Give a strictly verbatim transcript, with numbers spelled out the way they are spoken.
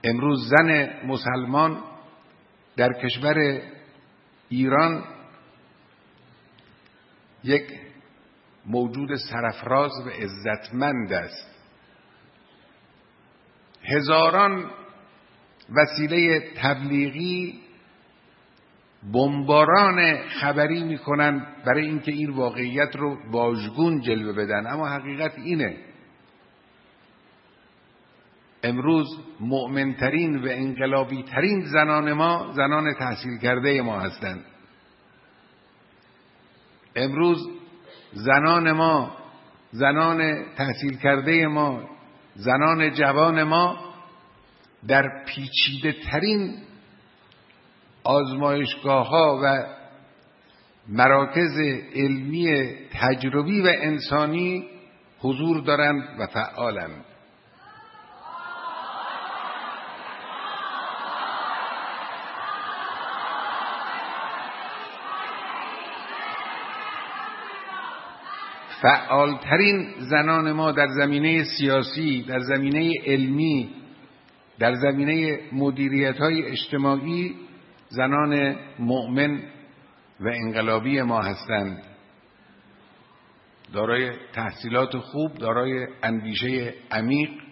امروز زن مسلمان در کشور ایران یک موجود سرفراز و عزتمند است. هزاران وسیله تبلیغی بمباران خبری میکنن برای اینکه این واقعیت رو واژگون جلوه بدن، اما حقیقت اینه امروز مؤمنترین و انقلابی ترین زنان ما زنان تحصیل کرده ما هستند. امروز زنان ما، زنان تحصیل کرده ما، زنان جوان ما در پیچیده ترین آزمایشگاه ها و مراکز علمی تجربی و انسانی حضور دارند و فعالند. فعالترین زنان ما در زمینه سیاسی، در زمینه علمی، در زمینه مدیریت‌های اجتماعی زنان مؤمن و انقلابی ما هستند، دارای تحصیلات خوب، دارای اندیشه عمیق